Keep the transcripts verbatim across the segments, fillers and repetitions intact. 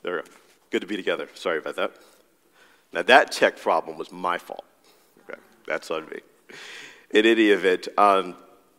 There we go. Good to be together. Sorry about that. Now that tech problem was my fault. Okay, that's on me. In any event, um,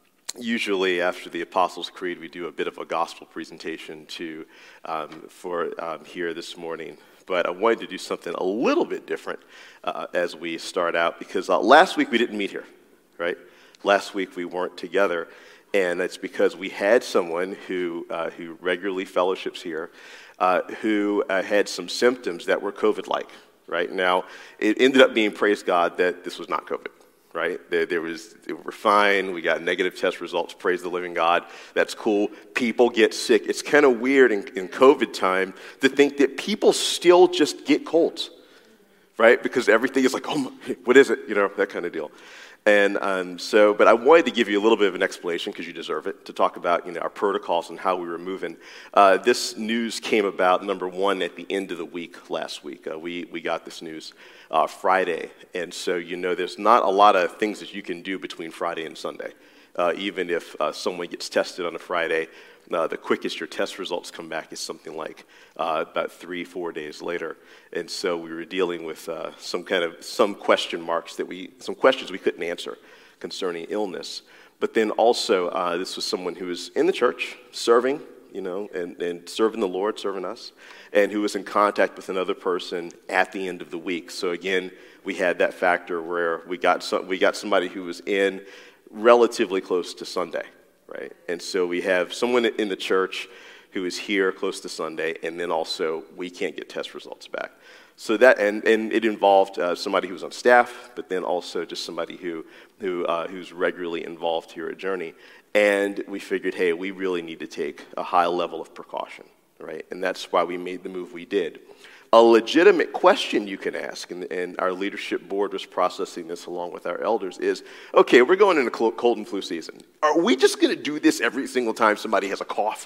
usually after the Apostles' Creed, we do a bit of a gospel presentation to um, for um, here this morning. But I wanted to do something a little bit different uh, as we start out, because uh, last week we didn't meet here, right? Last week we weren't together, and it's because we had someone who uh, who regularly fellowships here, uh, who uh, had some symptoms that were COVID-like. Right now, it ended up being, praise God, that this was not COVID. Right? There, there was, we were fine. We got negative test results. Praise the living God. That's cool. People get sick. It's kind of weird in, in COVID time to think that people still just get colds, right? Because everything is like, oh, my, what is it? You know, that kind of deal. And um, so, but I wanted to give you a little bit of an explanation, because you deserve it, to talk about, you know, our protocols and how we were moving. Uh, this news came about, number one, at the end of the week last week. Uh, we, we got this news uh, Friday. And so, you know, there's not a lot of things that you can do between Friday and Sunday. Uh, even if uh, someone gets tested on a Friday, uh, the quickest your test results come back is something like uh, about three, four days later. And so we were dealing with uh, some kind of, some question marks that we, some questions we couldn't answer concerning illness. But then also, uh, this was someone who was in the church, serving, you know, and, and serving the Lord, serving us, and who was in contact with another person at the end of the week. So again, we had that factor where we got some, we got somebody who was in relatively close to Sunday, right? And so we have someone in the church who is here close to Sunday, and then also we can't get test results back. So that, and, and it involved uh, somebody who was on staff, but then also just somebody who, who uh, who's regularly involved here at Journey. And we figured, hey, we really need to take a high level of precaution, right? And that's why we made the move we did. A legitimate question you can ask, and, and our leadership board was processing this along with our elders, is, okay, we're going into cold and flu season. Are we just going to do this every single time somebody has a cough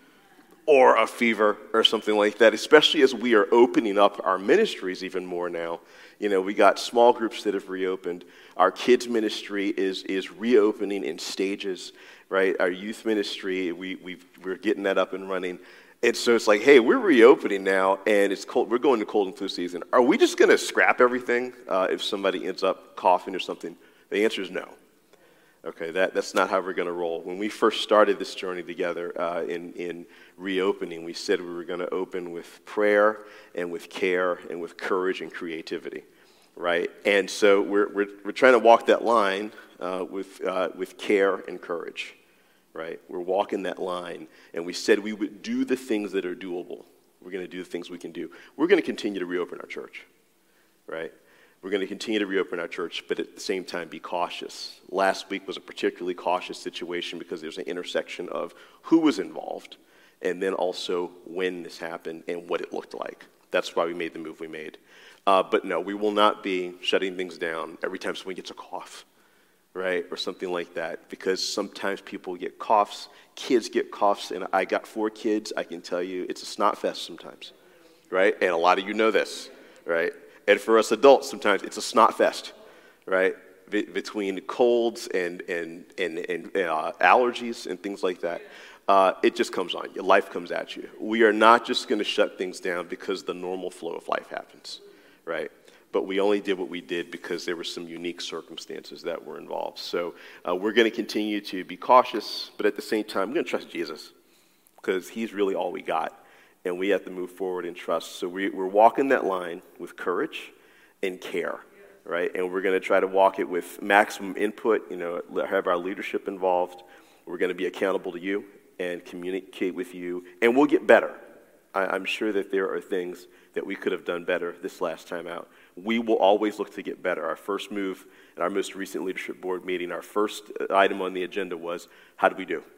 or a fever or something like that, especially as we are opening up our ministries even more now? You know, we got small groups that have reopened. Our kids ministry is is reopening in stages, right? Our youth ministry, we, we've, we're getting that up and running. And so it's like, hey, we're reopening now, and it's cold. We're going to cold and flu season. Are we just going to scrap everything uh, if somebody ends up coughing or something? The answer is no. Okay, that, that's not how we're going to roll. When we first started this journey together uh, in, in reopening, we said we were going to open with prayer and with care and with courage and creativity, right? And so we're we're, we're trying to walk that line uh, with uh, with care and courage. Right? We're walking that line, and we said we would do the things that are doable. We're going to do the things we can do. We're going to continue to reopen our church, right? We're going to continue to reopen our church, but at the same time be cautious. Last week was a particularly cautious situation because there's an intersection of who was involved and then also when this happened and what it looked like. That's why we made the move we made. Uh, but no, we will not be shutting things down every time someone gets a cough, right, or something like that, because sometimes people get coughs, kids get coughs, and I got four kids. I can tell you it's a snot fest sometimes, right? And a lot of you know this, right? And for us adults, sometimes it's a snot fest, right? Be- between colds and and and, and uh, allergies and things like that, uh, it just comes on. Your life comes at you. We are not just going to shut things down because the normal flow of life happens, right? But we only did what we did because there were some unique circumstances that were involved. So uh, we're going to continue to be cautious, but at the same time, we're going to trust Jesus because he's really all we got, and we have to move forward and trust. So we, we're walking that line with courage and care, right? And we're going to try to walk it with maximum input, you know, have our leadership involved. We're going to be accountable to you and communicate with you, and we'll get better. I, I'm sure that there are things that we could have done better this last time out. We will always look to get better. Our first move at our most recent leadership board meeting, our first item on the agenda was, how do we do?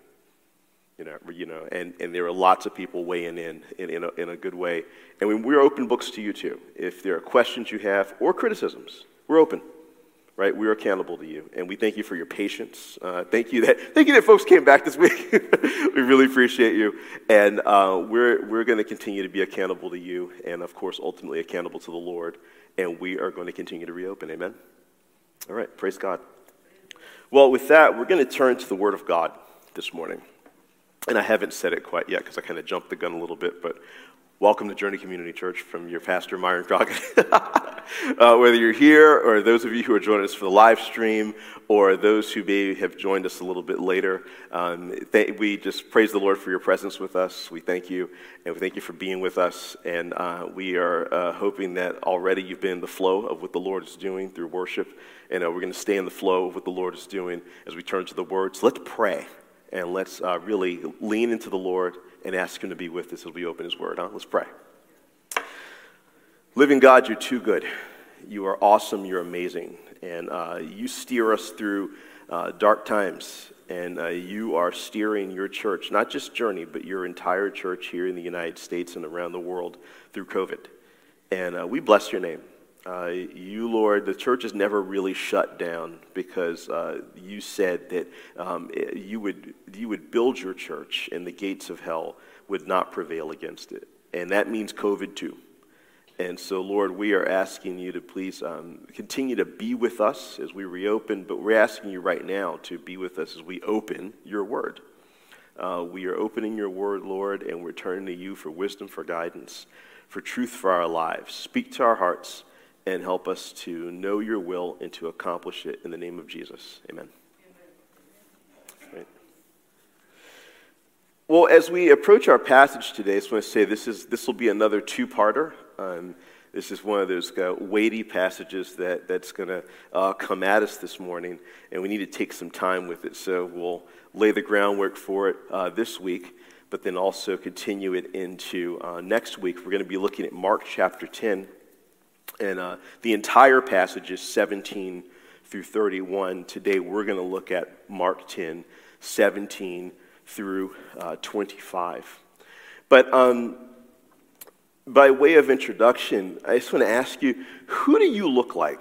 You know, you know, and, and there are lots of people weighing in in, in, a, in a good way. And when we're open books to you too. If there are questions you have or criticisms, we're open, right? We're accountable to you. And we thank you for your patience. Uh, thank you that thank you that folks came back this week. We really appreciate you. And uh, we're we're going to continue to be accountable to you and, of course, ultimately accountable to the Lord. And we are going to continue to reopen. Amen? All right. Praise God. Well, with that, we're going to turn to the Word of God this morning. And I haven't said it quite yet because I kind of jumped the gun a little bit, but Welcome to Journey Community Church from your pastor, Myron Crockett. uh, whether you're here or those of you who are joining us for the live stream or those who may have joined us a little bit later, um, th- we just praise the Lord for your presence with us. We thank you, and we thank you for being with us. And uh, we are uh, hoping that already you've been in the flow of what the Lord is doing through worship. And uh, we're going to stay in the flow of what the Lord is doing as we turn to the Word. So let's pray, and let's uh, really lean into the Lord and ask him to be with us as we open his word. Huh? Let's pray. Living God, you're too good. You are awesome. You're amazing. And uh, you steer us through uh, dark times. And uh, you are steering your church, not just Journey, but your entire church here in the United States and around the world through COVID. And uh, we bless your name. Uh, you, Lord, the church is never really shut down because uh, you said that um, you would you would build your church and the gates of hell would not prevail against it. And that means COVID too. And so, Lord, we are asking you to please um, continue to be with us as we reopen, but we're asking you right now to be with us as we open your word. Uh, we are opening your word, Lord, and we're turning to you for wisdom, for guidance, for truth for our lives. Speak to our hearts and help us to know your will and to accomplish it in the name of Jesus. Amen. Right. Well, as we approach our passage today, I just want to say this is this will be another two-parter. Um, this is one of those uh, weighty passages that, that's going to uh, come at us this morning, and we need to take some time with it. So we'll lay the groundwork for it uh, this week, but then also continue it into uh, next week. We're going to be looking at Mark chapter ten. And uh, the entire passage is seventeen through thirty-one. Today we're going to look at Mark ten, seventeen through uh, twenty-five. But um, by way of introduction, I just want to ask you, who do you look like?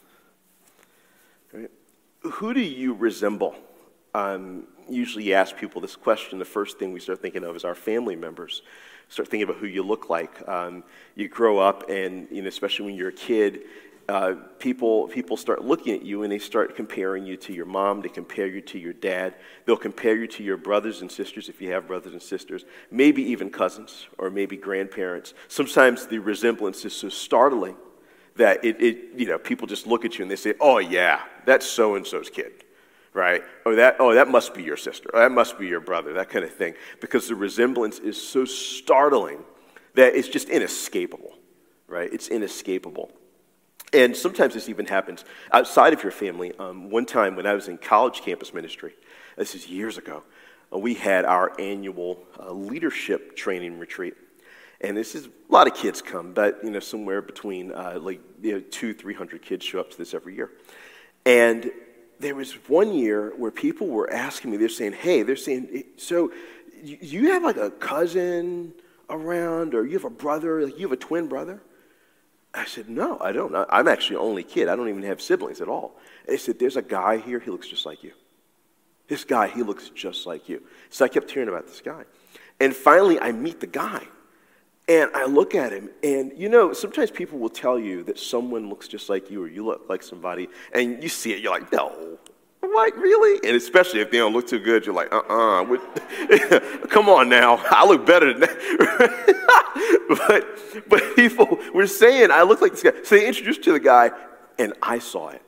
Right? Who do you resemble? Um, usually you ask people this question, the first thing we start thinking of is our family members. Start thinking about who you look like. Um, you grow up, and you know, especially when you're a kid, uh, people people start looking at you, and they start comparing you to your mom. They compare you to your dad. They'll compare you to your brothers and sisters if you have brothers and sisters. Maybe even cousins or maybe grandparents. Sometimes the resemblance is so startling that it, it you know people just look at you and they say, "Oh yeah, that's so and so's kid." Right? Or that, oh, that must be your sister. Or that must be your brother, that kind of thing. Because the resemblance is so startling that it's just inescapable, right? It's inescapable. And sometimes this even happens outside of your family. Um, one time when I was in college campus ministry, this is years ago, uh, we had our annual uh, leadership training retreat. And this is, a lot of kids come, but, you know, somewhere between, uh, like, you know, two, three hundred kids show up to this every year. And there was one year where people were asking me, they're saying, hey, they're saying, so you have like a cousin around, or you have a brother, like you have a twin brother? I said, no, I don't. I'm actually the only kid. I don't even have siblings at all. They said, there's a guy here, he looks just like you. This guy, he looks just like you. So I kept hearing about this guy. And finally, I meet the guy. And I look at him, and you know, sometimes people will tell you that someone looks just like you or you look like somebody, and you see it, you're like, no, what, really? And especially if they don't look too good, you're like, uh-uh, what? Come on now, I look better than that. but, but people were saying, I look like this guy. So they introduced to the guy, and I saw it.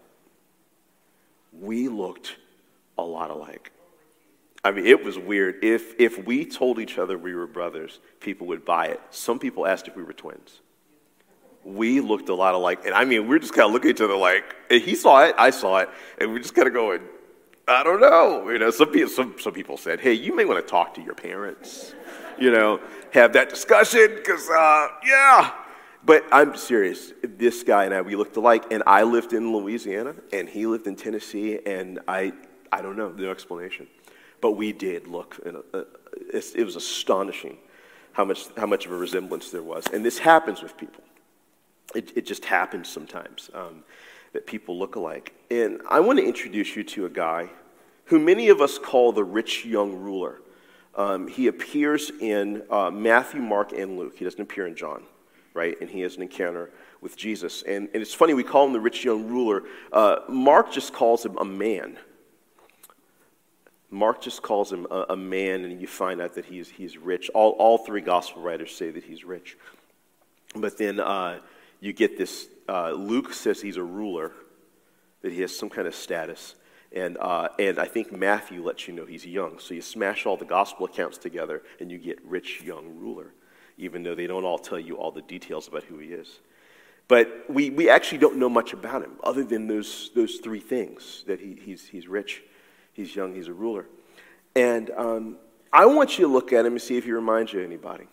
We looked a lot alike. I mean, it was weird. If if we told each other we were brothers, people would buy it. Some people asked if we were twins. We looked a lot alike. And I mean, we're just kind of looking at each other like, and he saw it, I saw it, and we're just kind of going, I don't know. You know, some people, some, some people said, hey, you may want to talk to your parents, you know, have that discussion, because, uh, yeah. But I'm serious. This guy and I, we looked alike, and I lived in Louisiana, and he lived in Tennessee, and I, I don't know, no explanation. But we did look, and it was astonishing how much how much of a resemblance there was. And this happens with people. It, it just happens sometimes um, that people look alike. And I want to introduce you to a guy who many of us call the rich young ruler. Um, he appears in uh, Matthew, Mark, and Luke. He doesn't appear in John, right? And he has an encounter with Jesus. And, and it's funny, we call him the rich young ruler. Uh, Mark just calls him a man. Mark just calls him a, a man, and you find out that he's, he's rich. All, all three gospel writers say that he's rich. But then uh, you get this, uh, Luke says he's a ruler, that he has some kind of status. And uh, and I think Matthew lets you know he's young. So you smash all the gospel accounts together, and you get rich young ruler, even though they don't all tell you all the details about who he is. But we, we actually don't know much about him, other than those those three things, that he, he's he's rich, he's young, he's a ruler. And um, I want you to look at him and see if he reminds you of anybody.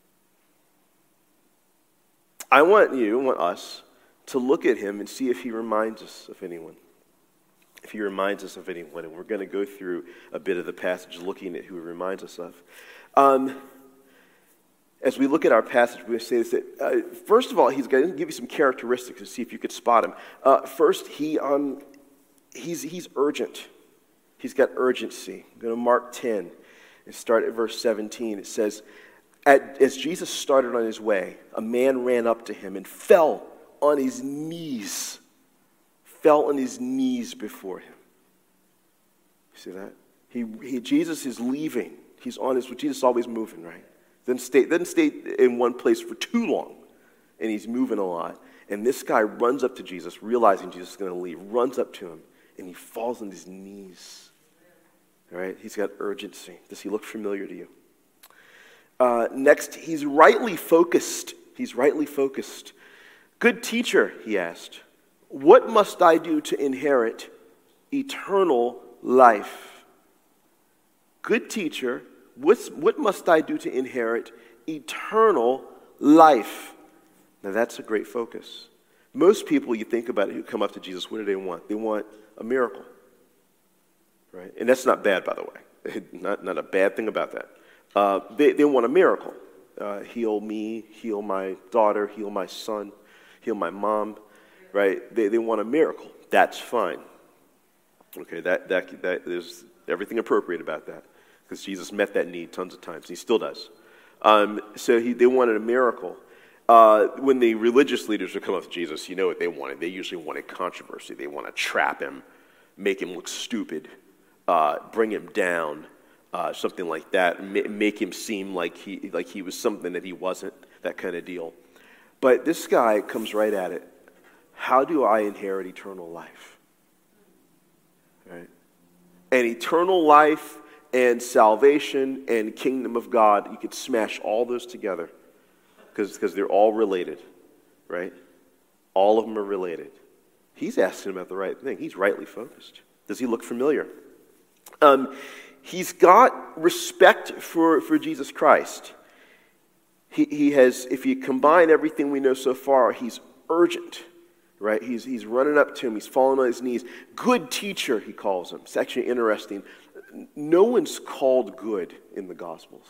I want you, I want us, to look at him and see if he reminds us of anyone. If he reminds us of anyone. And we're going to go through a bit of the passage looking at who he reminds us of. Um, as we look at our passage, we're going to say this, that, uh, first of all, he's going to give you some characteristics to see if you could spot him. Uh, first, he um, he's, he's urgent. He's got urgency. I'm going to Mark ten and start at verse seventeen. It says, At, as Jesus started on his way, a man ran up to him and fell on his knees. Fell on his knees before him. You see that? He, he Jesus is leaving. He's on his, Jesus is always moving, right? Doesn't stay, doesn't stay in one place for too long. And he's moving a lot. And this guy runs up to Jesus, realizing Jesus is going to leave, runs up to him, and he falls on his knees. All right? He's got urgency. Does he look familiar to you? Uh, next, he's rightly focused. He's rightly focused. Good teacher, he asked, what must I do to inherit eternal life? Good teacher, what's, what must I do to inherit eternal life? Now that's a great focus. Most people, you think about it, who come up to Jesus, what do they want? They want a miracle, right? And that's not bad, by the way. Not, not a bad thing about that. Uh, they, they want a miracle. Uh, heal me, heal my daughter, heal my son, heal my mom. Right? They they want a miracle. That's fine. Okay, that that that there's everything appropriate about that, because Jesus met that need tons of times. He still does. Um, so he they wanted a miracle. Uh, when the religious leaders would come up to Jesus, you know what they wanted. They usually wanted controversy. They want to trap him, make him look stupid, uh, bring him down, uh, something like that, ma- make him seem like he like he was something that he wasn't. That kind of deal. But this guy comes right at it. How do I inherit eternal life? Right? And eternal life and salvation and kingdom of God, you could smash all those together because they're all related, right? All of them are related. He's asking about the right thing. He's rightly focused. Does he look familiar? Um, he's got respect for, for Jesus Christ. He, he has, if you combine everything we know so far, he's urgent. Right? He's, he's running up to him. He's falling on his knees. Good teacher, he calls him. It's actually interesting. No one's called good in the Gospels.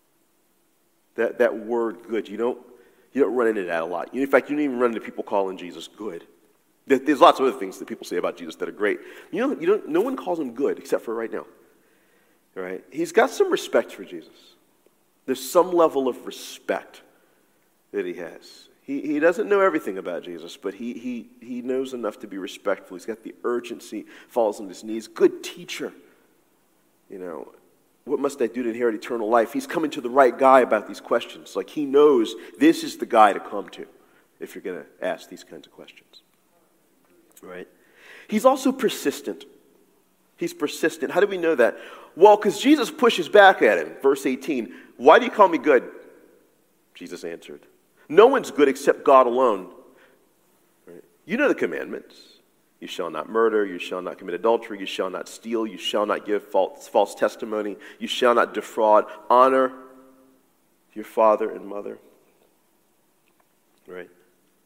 That that word good, you don't you don't run into that a lot. In fact, you don't even run into people calling Jesus good. There's lots of other things that people say about Jesus that are great. You know, you don't. No one calls him good except for right now. Right? He's got some respect for Jesus. There's some level of respect that he has. He he doesn't know everything about Jesus, but he he he knows enough to be respectful. He's got the urgency, falls on his knees. Good teacher. You know, what must I do to inherit eternal life? He's coming to the right guy about these questions. Like he knows this is the guy to come to if you're going to ask these kinds of questions. Right? He's also persistent. He's persistent. How do we know that? Well, because Jesus pushes back at him. Verse eighteen, why do you call me good? Jesus answered, no one's good except God alone. Right? You know the commandments. You shall not murder, you shall not commit adultery, you shall not steal, you shall not give false, false testimony, you shall not defraud, honor your father and mother. Right?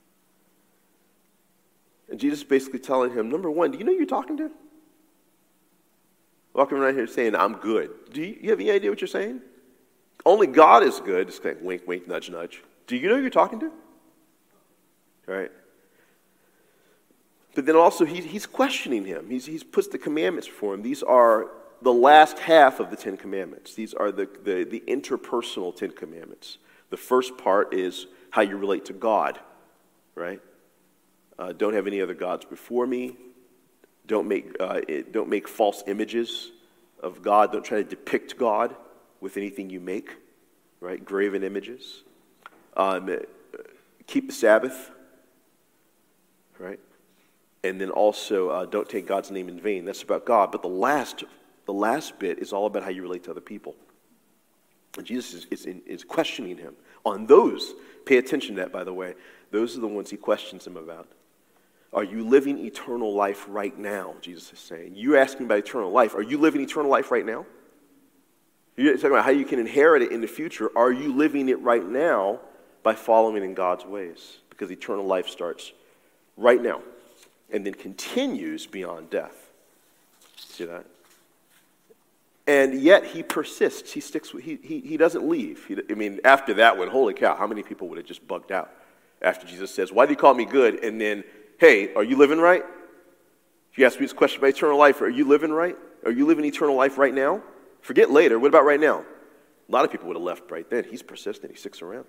And Jesus is basically telling him, number one, do you know who you're talking to? Walking around here saying, I'm good. Do you, you have any idea what you're saying? Only God is good. Just kind of wink, wink, nudge, nudge. Do you know who you're talking to? Right? But then also he, he's questioning him. He's, he's puts the commandments before him. These are the last half of the Ten Commandments. These are the, the, the interpersonal Ten Commandments. The first part is how you relate to God, right? Uh, don't have any other gods before me. Don't make uh, don't make false images of God. Don't try to depict God with anything you make, right? Graven images. Um, keep the Sabbath, right? And then also, uh, don't take God's name in vain. That's about God. But the last, the last bit is all about how you relate to other people. And Jesus is, is, in, is questioning him on those. Pay attention to that, by the way. Those are the ones he questions him about. Are you living eternal life right now? Jesus is saying. You're asking about eternal life. Are you living eternal life right now? You're talking about how you can inherit it in the future. Are you living it right now by following in God's ways? Because eternal life starts right now and then continues beyond death. See that? And yet he persists. He sticks. He he he doesn't leave. He, I mean, after that one, holy cow! How many people would have just bugged out after Jesus says, "Why do you call me good?" And then, hey, are you living right? If you ask me this question about eternal life, are you living right? Are you living eternal life right now? Forget later. What about right now? A lot of people would have left right then. He's persistent. He sticks around.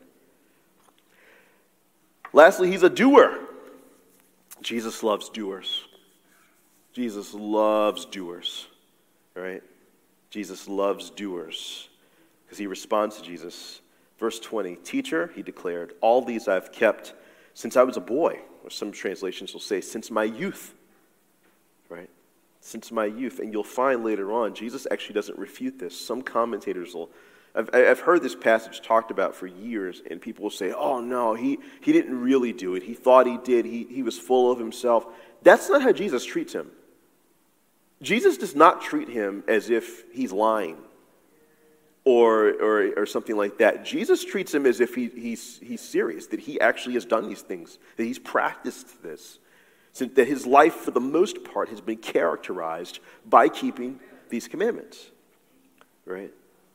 Lastly, he's a doer. Jesus loves doers. Jesus loves doers. Right? Jesus loves doers because he responds to Jesus. Verse twenty, "Teacher," he declared, "all these I've kept since I was a boy." Or some translations will say, "since my youth." Right? Since my youth. And you'll find later on, Jesus actually doesn't refute this. Some commentators will, I've, I've heard this passage talked about for years, and people will say, oh no, he, he didn't really do it. He thought he did. He, he was full of himself. That's not how Jesus treats him. Jesus does not treat him as if he's lying or, or, or something like that. Jesus treats him as if he, he's, he's serious, that he actually has done these things, that he's practiced this, so that his life, for the most part, has been characterized by keeping these commandments, right?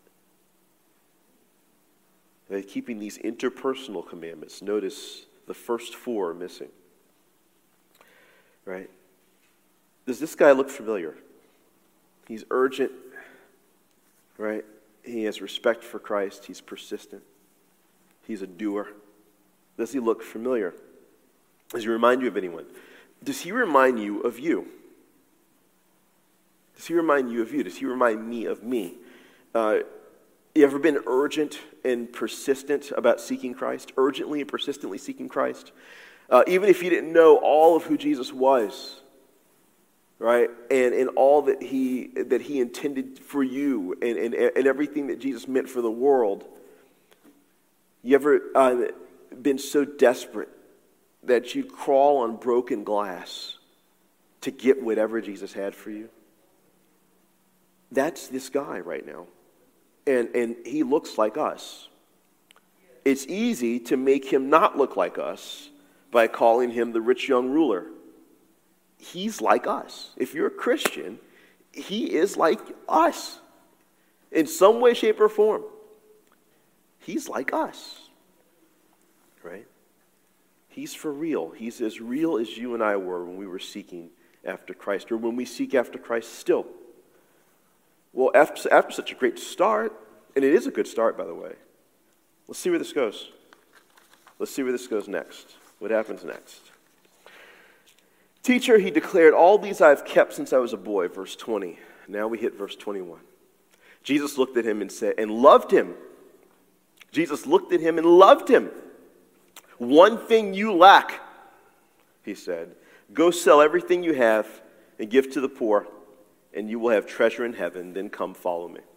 By keeping these interpersonal commandments. Notice the first four are missing, right? Does this guy look familiar? He's urgent, right? He has respect for Christ. He's persistent. He's a doer. Does he look familiar? Does he remind you of anyone? Does he remind you of you? Does he remind you of you? Does he remind me of me? Uh, you ever been urgent and persistent about seeking Christ? Urgently and persistently seeking Christ? Uh, even if you didn't know all of who Jesus was, right? And, and all that he that he intended for you and, and, and everything that Jesus meant for the world. You ever uh, been so desperate that you'd crawl on broken glass to get whatever Jesus had for you? That's this guy right now. And, and he looks like us. It's easy to make him not look like us by calling him the rich young ruler. He's like us. If you're a Christian, he is like us in some way, shape, or form. He's like us, right? He's for real. He's as real as you and I were when we were seeking after Christ, or when we seek after Christ still. Well, after, after such a great start, and it is a good start, by the way, let's see where this goes. Let's see where this goes next. What happens next? Teacher, he declared, all these I've kept since I was a boy, verse twenty. Now we hit verse twenty-one. Jesus looked at him and said, and loved him. Jesus looked at him and loved him. One thing you lack, he said. Go sell everything you have and give to the poor, and you will have treasure in heaven. Then come follow me.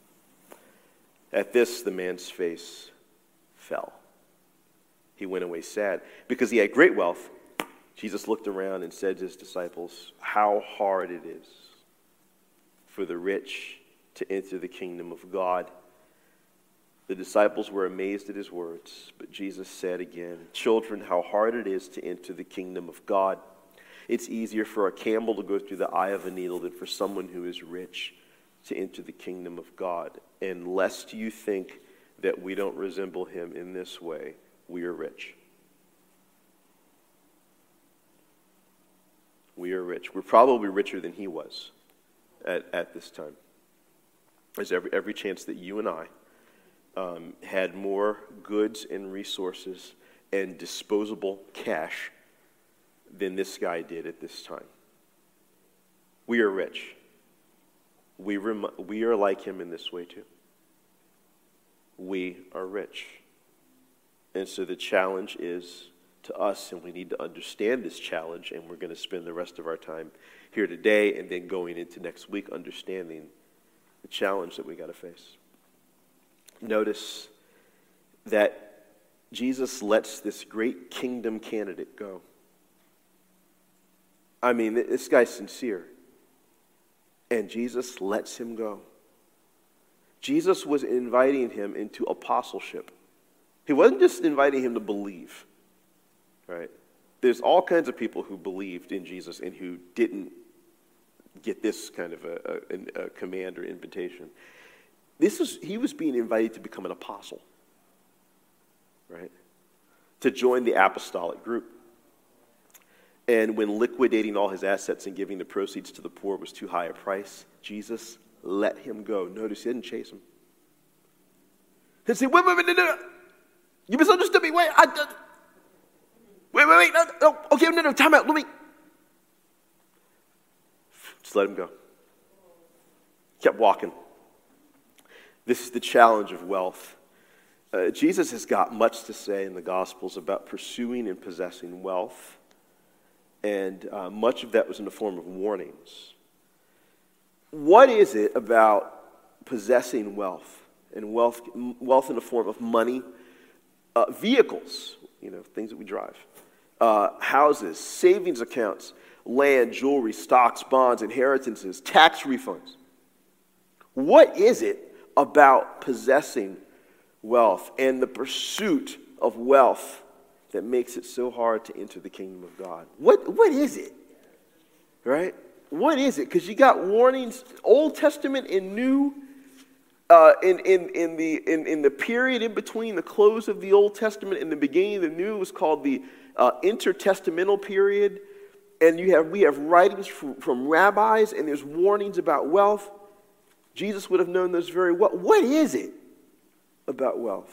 At this, the man's face fell. He went away sad because he had great wealth. Jesus looked around and said to his disciples, how hard it is for the rich to enter the kingdom of God. The disciples were amazed at his words, but Jesus said again, children, how hard it is to enter the kingdom of God. It's easier for a camel to go through the eye of a needle than for someone who is rich to enter the kingdom of God. And lest you think that we don't resemble him in this way, we are rich. We are rich. We're probably richer than he was at, at this time. There's every, every chance that you and I um, had more goods and resources and disposable cash than this guy did at this time. We are rich. we, rem- we are like him in this way too. We are rich. And so the challenge is to us, and we need to understand this challenge, and we're going to spend the rest of our time here today and then going into next week understanding the challenge that we got to face. Notice that Jesus lets this great kingdom candidate go. I mean, this guy's sincere. And Jesus lets him go. Jesus was inviting him into apostleship. He wasn't just inviting him to believe, right? There's all kinds of people who believed in Jesus and who didn't get this kind of a, a, a command or invitation. This was, he was being invited to become an apostle, right? To join the apostolic group. And when liquidating all his assets and giving the proceeds to the poor was too high a price, Jesus let him go. Notice he didn't chase him. He said, wait, wait, wait, no, no, no. You misunderstood me. Wait, I, uh, wait, wait, wait. No, no, okay, no, no, time out. Let me. Just let him go. Kept walking. This is the challenge of wealth. Uh, Jesus has got much to say in the Gospels about pursuing and possessing wealth. And uh, much of that was in the form of warnings. What is it about possessing wealth, and wealth, wealth in the form of money, uh, vehicles, you know, things that we drive, uh, houses, savings accounts, land, jewelry, stocks, bonds, inheritances, tax refunds? What is it about possessing wealth and the pursuit of wealth that makes it so hard to enter the kingdom of God? What what is it? Right? What is it? Because you got warnings, Old Testament and New, uh, in, in, in, the, in, in the period in between the close of the Old Testament and the beginning of the New was called the uh, intertestamental period. And you have we have writings from, from rabbis, and there's warnings about wealth. Jesus would have known those very well. What is it about wealth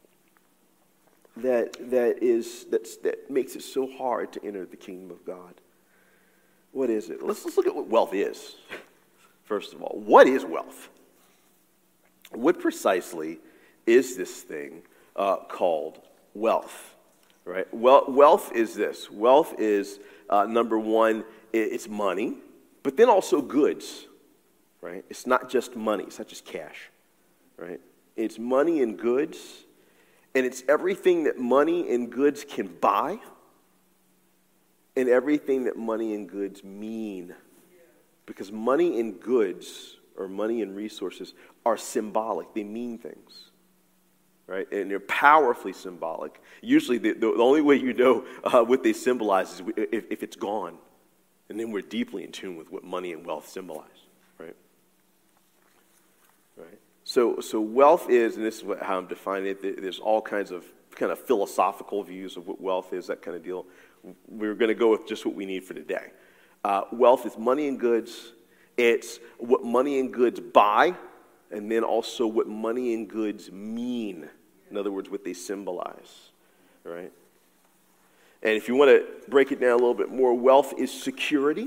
that that is that's, that makes it so hard to enter the kingdom of God? What is it? Let's, let's look at what wealth is, first of all. What is wealth? What precisely is this thing uh, called wealth? Right? Well, wealth is this. Wealth is, uh, number one, it's money, but then also goods. Right? It's not just money. It's not just cash. Right? It's money and goods, and it's everything that money and goods can buy, and everything that money and goods mean. Because money and goods, or money and resources, are symbolic. They mean things. Right? And they're powerfully symbolic. Usually, the, the only way you know uh, what they symbolize is if, if it's gone. And then we're deeply in tune with what money and wealth symbolize. Right? Right? So, so wealth is, and this is what, how I'm defining it, there's all kinds of kind of philosophical views of what wealth is, that kind of deal. We're going to go with just what we need for today. Uh, wealth is money and goods. It's what money and goods buy, and then also what money and goods mean. In other words, what they symbolize. Right? And if you want to break it down a little bit more, wealth is security.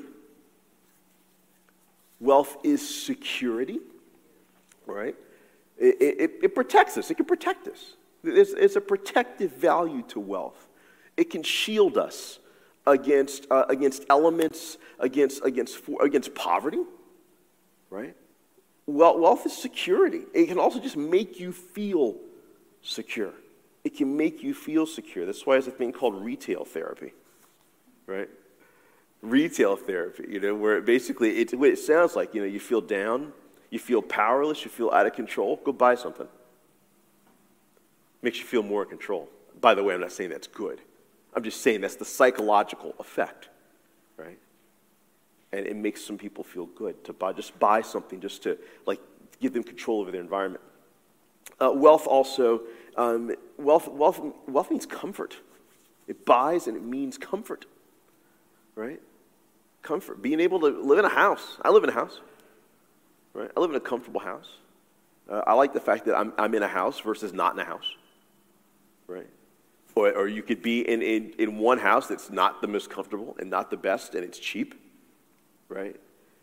Wealth is security. Right? It, it, it protects us. It can protect us. It's, it's a protective value to wealth. It can shield us against uh, against elements, against against against poverty. Right? Well, wealth is security. It can also just make you feel secure. It can make you feel secure. That's why there's a thing called retail therapy. Right? Retail therapy. You know, where basically it's what it sounds like. You know, you feel down. You feel powerless, you feel out of control, go buy something. Makes you feel more in control. By the way, I'm not saying that's good. I'm just saying that's the psychological effect, right? And it makes some people feel good to buy, just buy something, just to like give them control over their environment. Uh, wealth also, um, wealth, wealth, wealth means comfort. It buys and it means comfort, right? Comfort, being able to live in a house. I live in a house. Right? I live in a comfortable house. Uh, I like the fact that I'm I'm in a house versus not in a house. Right? Or or you could be in, in, in one house that's not the most comfortable and not the best and it's cheap. Right?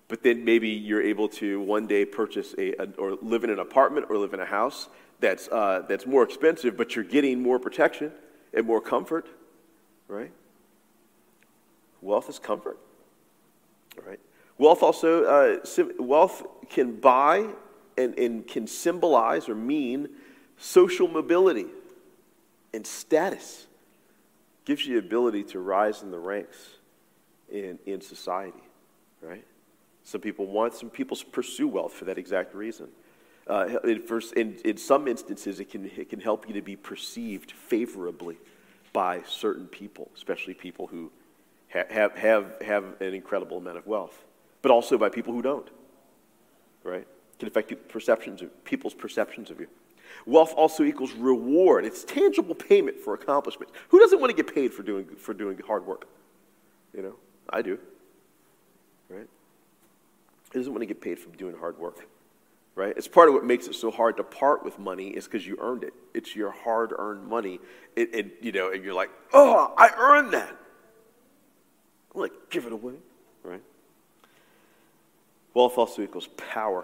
but then maybe you're able to one day purchase a, a or live in an apartment or live in a house that's uh, that's more expensive, but you're getting more protection and more comfort, right? Wealth is comfort, right? Wealth also uh, sim- wealth can buy and, and can symbolize or mean social mobility and status. Gives you the ability to rise in the ranks in in society, right? Some people want, some people pursue wealth for that exact reason. Uh, in, first, in, in some instances, it can, it can help you to be perceived favorably by certain people, especially people who ha- have, have, have an incredible amount of wealth, but also by people who don't, right? It can affect people's perceptions of, people's perceptions of you. Wealth also equals reward. It's tangible payment for accomplishment. Who doesn't want to get paid for doing, for doing hard work? You know, I do, right? Who doesn't want to get paid for doing hard work? Right? It's part of what makes it so hard to part with money is because you earned it. It's your hard-earned money. It, it, you know, and you're like, oh, I earned that. I'm like, give it away, right? Wealth also equals power.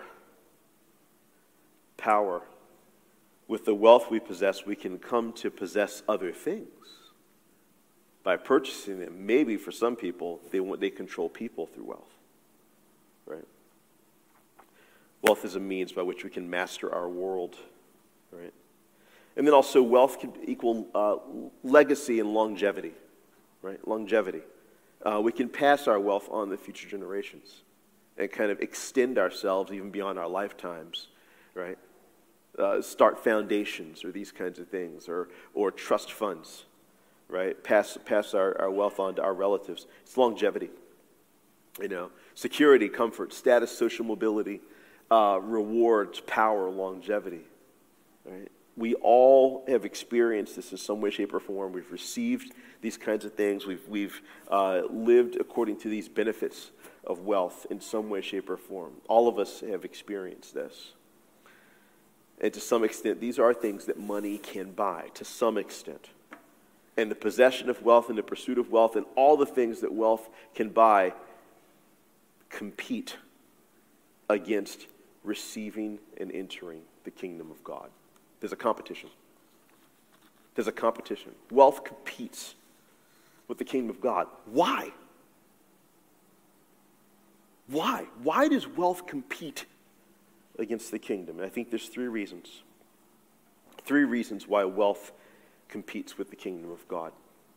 Power. With the wealth we possess, we can come to possess other things. By purchasing them, maybe for some people, they want, they control people through wealth, right? Wealth is a means by which we can master our world, right? And then also wealth can equal uh, legacy and longevity, right? Longevity. Uh, we can pass our wealth on to future generations and kind of extend ourselves even beyond our lifetimes, right? Uh, start foundations or these kinds of things, or or trust funds, right? Pass pass our, our wealth on to our relatives. It's longevity, you know, security, comfort, status, social mobility. Uh, rewards, power, longevity, right? We all have experienced this in some way, shape, or form. We've received these kinds of things. We've we've uh, lived according to these benefits of wealth in some way, shape, or form. All of us have experienced this. And to some extent, these are things that money can buy, to some extent. And the possession of wealth and the pursuit of wealth and all the things that wealth can buy compete against receiving and entering the kingdom of God. There's a competition. There's a competition. Wealth competes with the kingdom of God. Why? Why? Why does wealth compete against the kingdom? And I think there's three reasons. Three reasons why wealth competes with the kingdom of God.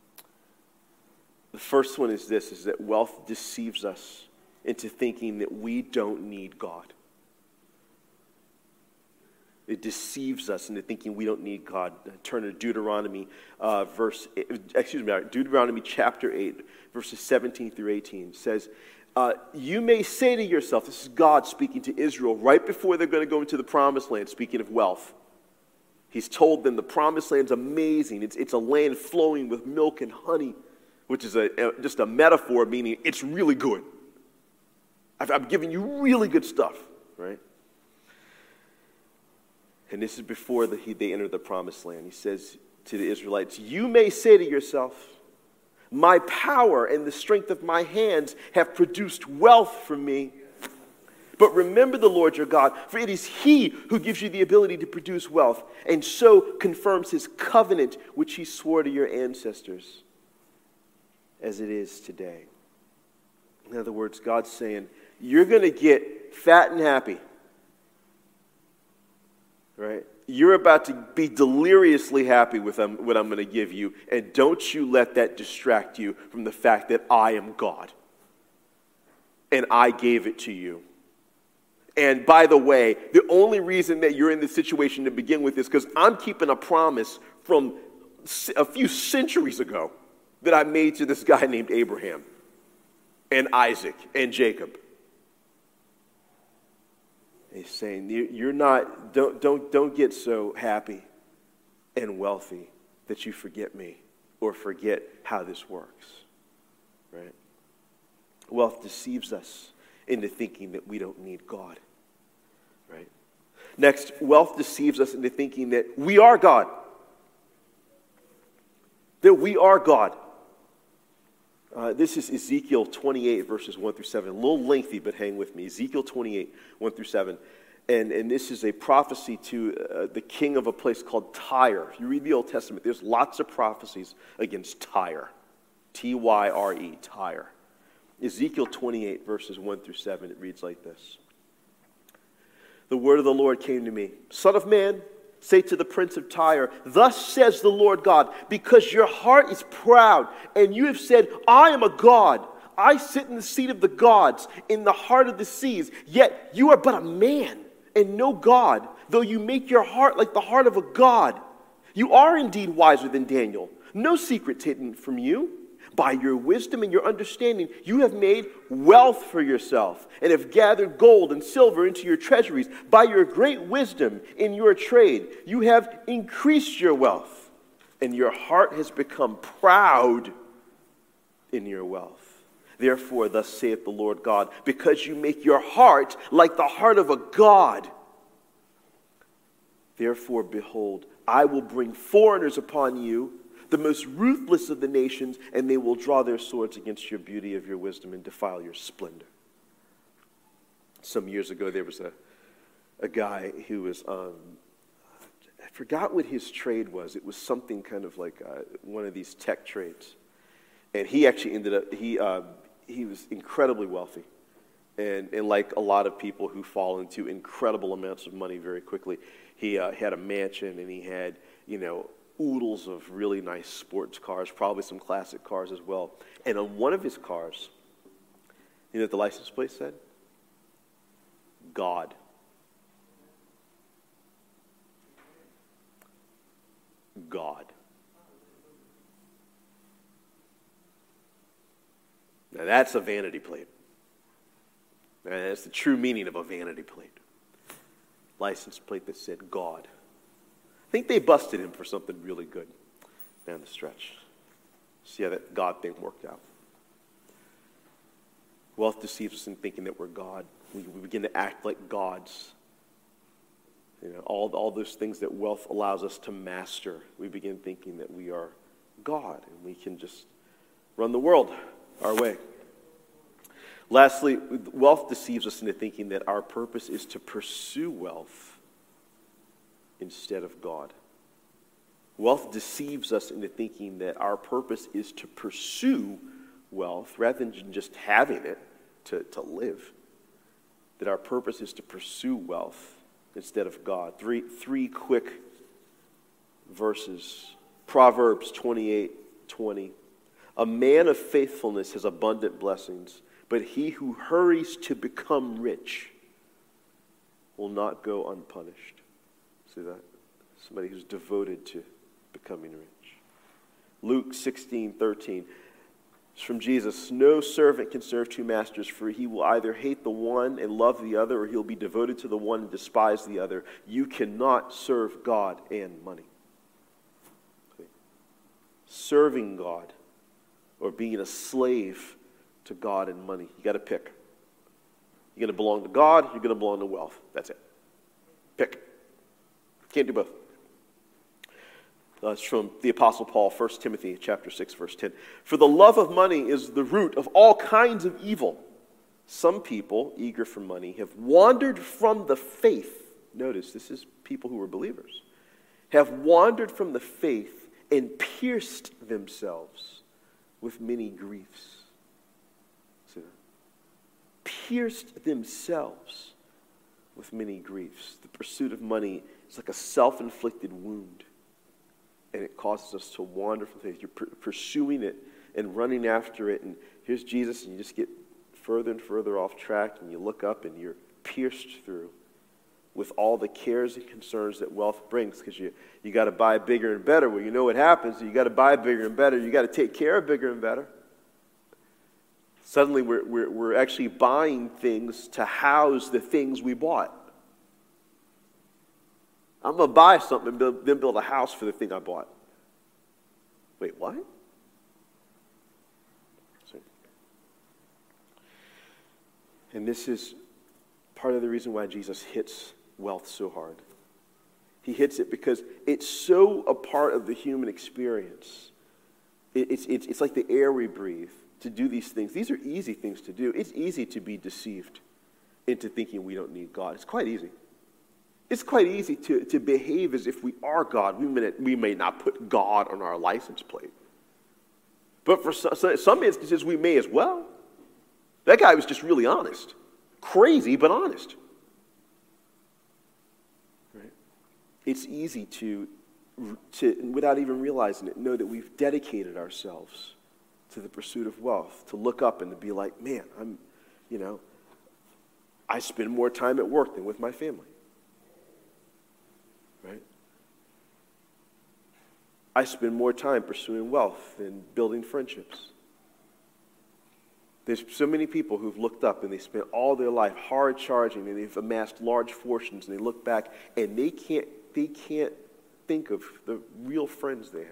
The first one is this, is that wealth deceives us into thinking that we don't need God. It deceives us into thinking we don't need God. Turn to Deuteronomy, uh, verse, excuse me, Deuteronomy chapter eight, verses seventeen through eighteen says, uh, you may say to yourself, this is God speaking to Israel right before they're going to go into the promised land, speaking of wealth. He's told them the promised land's amazing. It's, it's a land flowing with milk and honey, which is a, a, just a metaphor meaning it's really good. I've, I've given you really good stuff, right? And this is before the, he, they enter the promised land. He says to the Israelites, you may say to yourself, my power and the strength of my hands have produced wealth for me. But remember the Lord your God, for it is he who gives you the ability to produce wealth, and so confirms his covenant which he swore to your ancestors, as it is today. In other words, God's saying, you're going to get fat and happy. Right? You're about to be deliriously happy with what I'm going to give you, and don't you let that distract you from the fact that I am God, and I gave it to you. And by the way, the only reason that you're in this situation to begin with is because I'm keeping a promise from a few centuries ago that I made to this guy named Abraham and Isaac and Jacob. He's saying, you're not, don't, don't, don't get so happy and wealthy that you forget me or forget how this works, right? Wealth deceives us into thinking that we don't need God, right? Next, wealth deceives us into thinking that we are God. That we are God. Uh, this is Ezekiel twenty-eight, verses one through seven. A little lengthy, but hang with me. Ezekiel twenty-eight, one through seven. And, and this is a prophecy to uh, the king of a place called Tyre. If you read the Old Testament, there's lots of prophecies against Tyre. T Y R E, Tyre. Ezekiel twenty-eight, verses one through seven, it reads like this. The word of the Lord came to me. Son of man, say to the prince of Tyre, thus says the Lord God, because your heart is proud, and you have said, I am a god. I sit in the seat of the gods, in the heart of the seas. Yet you are but a man, and no God, though you make your heart like the heart of a god. You are indeed wiser than Daniel. No secret's hidden from you. By your wisdom and your understanding, you have made wealth for yourself and have gathered gold and silver into your treasuries. By your great wisdom in your trade, you have increased your wealth, and your heart has become proud in your wealth. Therefore, thus saith the Lord God, because you make your heart like the heart of a god, therefore, behold, I will bring foreigners upon you, the most ruthless of the nations, and they will draw their swords against your beauty of your wisdom and defile your splendor. Some years ago, there was a, a guy who was, um, I forgot what his trade was. It was something kind of like uh, one of these tech trades. And he actually ended up, he, uh, he was incredibly wealthy. And, and like a lot of people who fall into incredible amounts of money very quickly, he uh, had a mansion, and he had, you know, oodles of really nice sports cars, probably some classic cars as well. And on one of his cars, you know what the license plate said? God. God. Now that's a vanity plate. Now, that's the true meaning of a vanity plate. License plate that said God. I think they busted him for something really good down the stretch. See how that God thing worked out. Wealth deceives us in thinking that we're God. We, we begin to act like gods. You know, all, all those things that wealth allows us to master, we begin thinking that we are God and we can just run the world our way. Lastly, wealth deceives us into thinking that our purpose is to pursue wealth instead of God. Wealth deceives us into thinking that our purpose is to pursue wealth rather than just having it to, to live. That our purpose is to pursue wealth instead of God. Three, three quick verses. Proverbs twenty-eight twenty. A man of faithfulness has abundant blessings, but he who hurries to become rich will not go unpunished. See that? Somebody who's devoted to becoming rich. Luke sixteen thirteen. It's from Jesus. No servant can serve two masters, for he will either hate the one and love the other, or he'll be devoted to the one and despise the other. You cannot serve God and money. See? Serving God or being a slave to God and money. You got to pick. You're going to belong to God, you're going to belong to wealth. That's it. Pick. Can't do both. Uh, it's from the Apostle Paul, First Timothy chapter six, verse ten. For the love of money is the root of all kinds of evil. Some people, eager for money, have wandered from the faith. Notice, this is people who were believers. Have wandered from the faith and pierced themselves with many griefs. See that? Pierced themselves with many griefs. The pursuit of money is like a self-inflicted wound. And it causes us to wander from faith. You're pursuing it and running after it. And here's Jesus, and you just get further and further off track. And you look up, and you're pierced through with all the cares and concerns that wealth brings. Because you, you got to buy bigger and better. Well, you know what happens. You got to buy bigger and better. You got to take care of bigger and better. Suddenly, we're, we're, we're actually buying things to house the things we bought. I'm going to buy something and build, then build a house for the thing I bought. Wait, what? See? And this is part of the reason why Jesus hits wealth so hard. He hits it because it's so a part of the human experience. It, it's, it's, it's like the air we breathe. to do these things. These are easy things to do. It's easy to be deceived into thinking we don't need God. It's quite easy. It's quite easy to, to behave as if we are God. We may, we may not put God on our license plate. But for some, some instances, we may as well. That guy was just really honest. Crazy, but honest. Right? It's easy to, to, without even realizing it, know that we've dedicated ourselves to the pursuit of wealth, to look up and to be like, man, I'm, you know, I spend more time at work than with my family. Right? I spend more time pursuing wealth than building friendships. There's so many people who've looked up and they spent all their life hard charging and they've amassed large fortunes and they look back and they can't, they can't think of the real friends they have.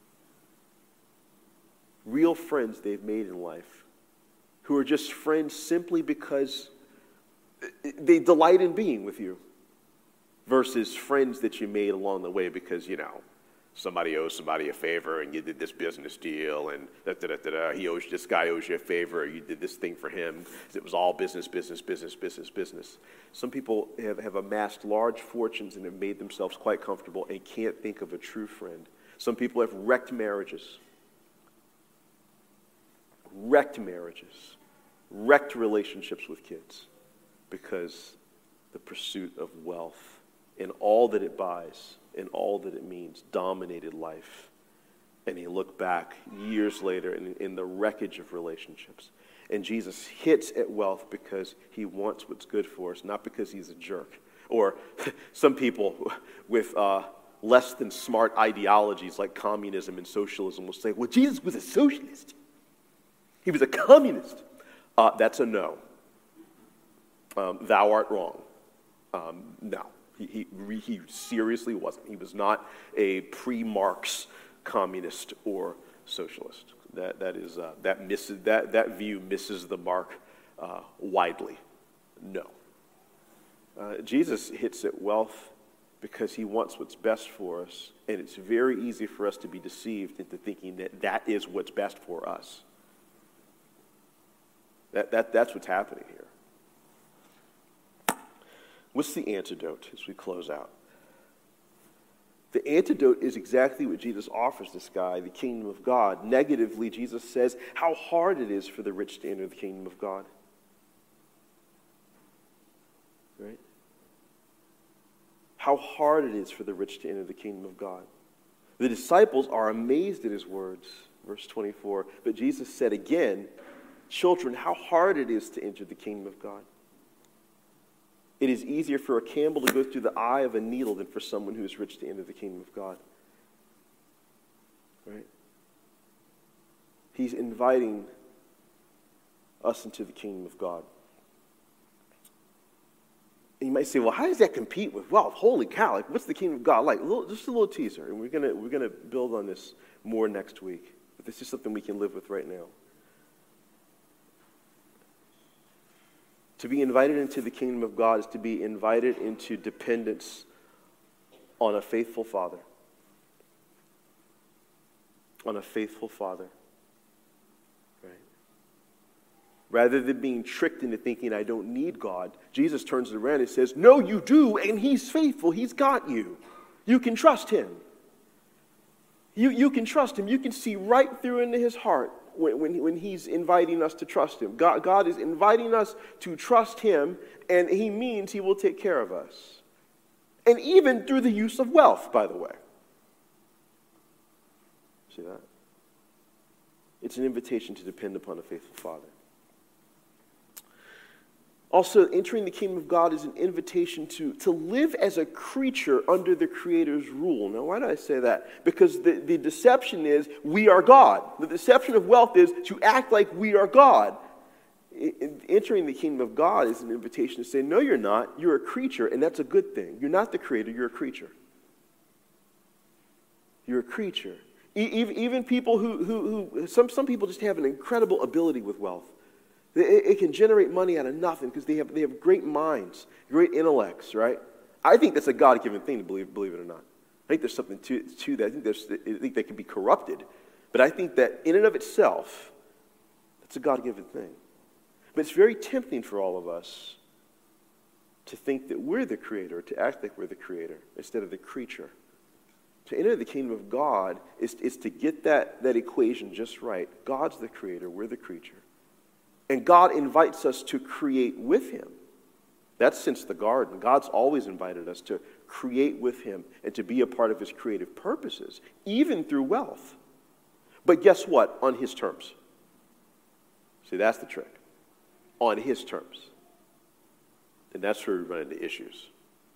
Real friends they've made in life who are just friends simply because they delight in being with you versus friends that you made along the way because, you know, somebody owes somebody a favor and you did this business deal and da, da, da, da, da. He owes, this guy owes you a favor or you did this thing for him. It was all business, business, business, business, business. Some people have, have amassed large fortunes and have made themselves quite comfortable and can't think of a true friend. Some people have wrecked marriages. Wrecked marriages. Wrecked relationships with kids because the pursuit of wealth and all that it buys and all that it means dominated life. And he looked back years later in, in the wreckage of relationships. And Jesus hits at wealth because he wants what's good for us, not because he's a jerk. Or some people with uh, less than smart ideologies like communism and socialism will say, well, Jesus was a socialist. He was a communist. Uh, that's a no. Um, thou art wrong. Um, no. He, he, he seriously wasn't. He was not a pre-Marx communist or socialist. That that is uh, that misses that that view misses the mark uh, widely. No. Uh, Jesus hits at wealth because he wants what's best for us, and it's very easy for us to be deceived into thinking that that is what's best for us. That that that's what's happening here. What's the antidote as we close out? The antidote is exactly what Jesus offers this guy, the kingdom of God. Negatively, Jesus says how hard it is for the rich to enter the kingdom of God. Right? How hard it is for the rich to enter the kingdom of God. The disciples are amazed at his words, verse twenty-four. But Jesus said again, children, how hard it is to enter the kingdom of God. It is easier for a camel to go through the eye of a needle than for someone who is rich to enter the kingdom of God. Right? He's inviting us into the kingdom of God. And you might say, well, how does that compete with wealth? Holy cow, like, what's the kingdom of God like? A little, just a little teaser, and we're gonna we're gonna build on this more next week. But this is something we can live with right now. To be invited into the kingdom of God is to be invited into dependence on a faithful Father. On a faithful Father. Right? Rather than being tricked into thinking I don't need God, Jesus turns it around and says, no, you do, and he's faithful. He's got you. You can trust him. You, you can trust him. You can see right through into his heart. When, when, when he's inviting us to trust him. God, God is inviting us to trust him, and he means he will take care of us. And even through the use of wealth, by the way. See that? It's an invitation to depend upon a faithful Father. Also, entering the kingdom of God is an invitation to, to live as a creature under the Creator's rule. Now, why do I say that? Because the, the deception is we are God. The deception of wealth is to act like we are God. Entering the kingdom of God is an invitation to say, no, you're not. You're a creature, and that's a good thing. You're not the Creator. You're a creature. You're a creature. Even, even people who, who, who some, some people just have an incredible ability with wealth. It, it can generate money out of nothing because they have, they have great minds, great intellects, right? I think that's a God-given thing to believe, believe it or not. I think there's something to, to that. I think, there's, I think that can be corrupted. But I think that in and of itself, It's a God-given thing. But it's very tempting for all of us to think that we're the creator, to act like we're the creator instead of the creature. To enter the kingdom of God is, is to get that, that equation just right. God's the creator, we're the creature. And God invites us to create with him. That's since the garden. God's always invited us to create with him and to be a part of his creative purposes, even through wealth. But guess what? On his terms. See, that's the trick. On his terms. And that's where we run into issues.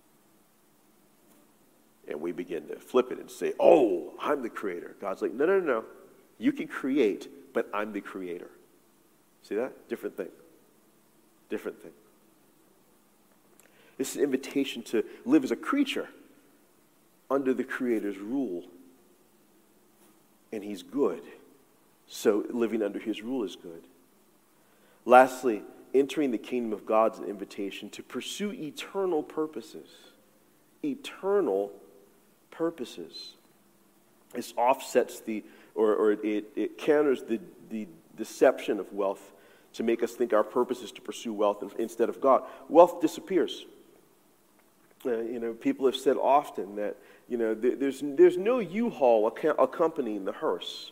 And we begin to flip it and say, oh, I'm the creator. God's like, no, no, no, no. You can create, but I'm the creator. See that? Different thing. Different thing. This is an invitation to live as a creature under the creator's rule. And he's good. So living under his rule is good. Lastly, entering the kingdom of God is an invitation to pursue eternal purposes. Eternal purposes. This offsets the, or, or it, it counters the, the deception of wealth to make us think our purpose is to pursue wealth instead of God. Wealth disappears. Uh, you know, people have said often that, you know, there, there's, there's no U-Haul accompanying the hearse.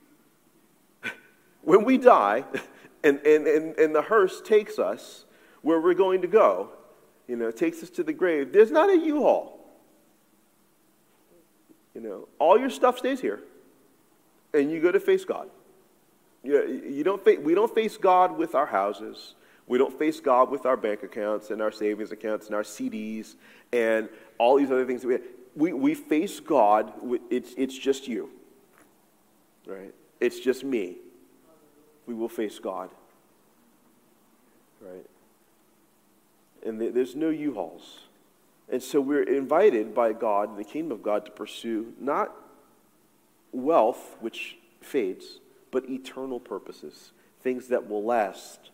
When we die, and, and, and, and the hearse takes us where we're going to go, you know, takes us to the grave, there's not a U-Haul. You know, all your stuff stays here, and you go to face God. You, you don't fa- we don't face God with our houses. We don't face God with our bank accounts and our savings accounts and our C Ds and all these other things that we have. We, we face God, with, it's, it's just you, right? It's just me. We will face God, right? And th- there's no U-Hauls. And so we're invited by God, in the kingdom of God, to pursue not wealth, which fades, but eternal purposes, things that will last,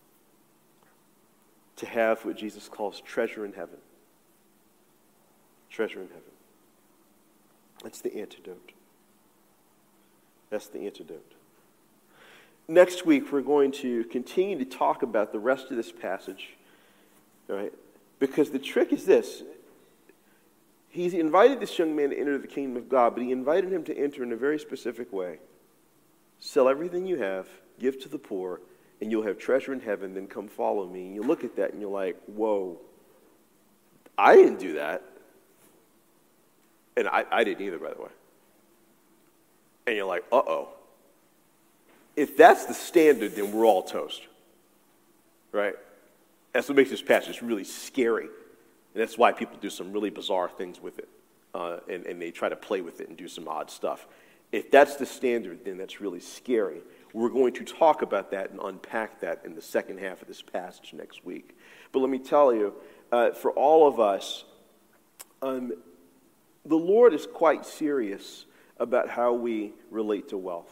to have what Jesus calls treasure in heaven. Treasure in heaven. That's the antidote. That's the antidote. Next week, we're going to continue to talk about the rest of this passage, all right? Because the trick is this. He's invited this young man to enter the kingdom of God, but he invited him to enter in a very specific way. Sell everything you have, give to the poor, and you'll have treasure in heaven, then come follow me. And you look at that and you're like, whoa, I didn't do that. And I, I didn't either, by the way. And you're like, uh-oh. If that's the standard, then we're all toast. Right? That's what makes this passage really scary. And that's why people do some really bizarre things with it. Uh, and, and they try to play with it and do some odd stuff. If that's the standard, then that's really scary. We're going to talk about that and unpack that in the second half of this passage next week. But let me tell you, uh, for all of us, um, the Lord is quite serious about how we relate to wealth.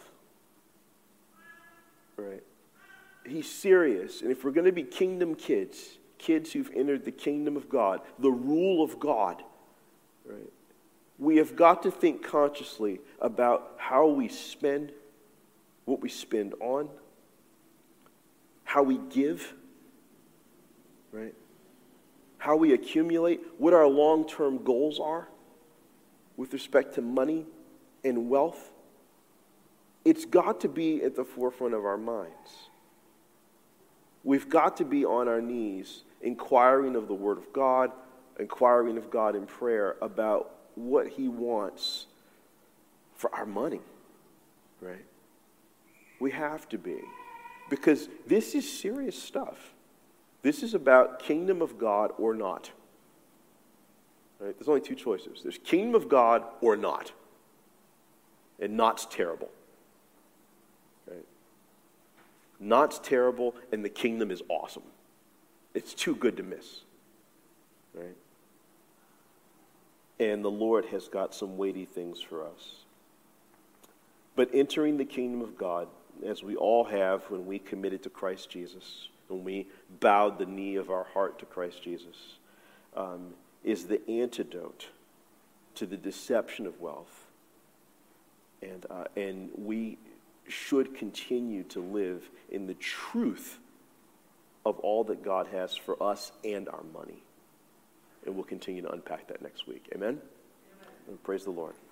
Right? He's serious. And if we're going to be kingdom kids, kids who've entered the kingdom of God, the rule of God, right? We have got to think consciously about how we spend, what we spend on, how we give, right? How we accumulate, what our long-term goals are with respect to money and wealth. It's got to be at the forefront of our minds. We've got to be on our knees, inquiring of the Word of God, inquiring of God in prayer about what He wants for our money, right? We have to be. Because this is serious stuff. This is about kingdom of God or not. Right? There's only two choices. There's kingdom of God or not. And not's terrible. Right? Not's terrible, and the kingdom is awesome. It's too good to miss. Right? And the Lord has got some weighty things for us. But entering the kingdom of God, as we all have when we committed to Christ Jesus, when we bowed the knee of our heart to Christ Jesus, um, is the antidote to the deception of wealth. And uh, and we should continue to live in the truth of all that God has for us and our money. And we'll continue to unpack that next week. Amen? And praise the Lord.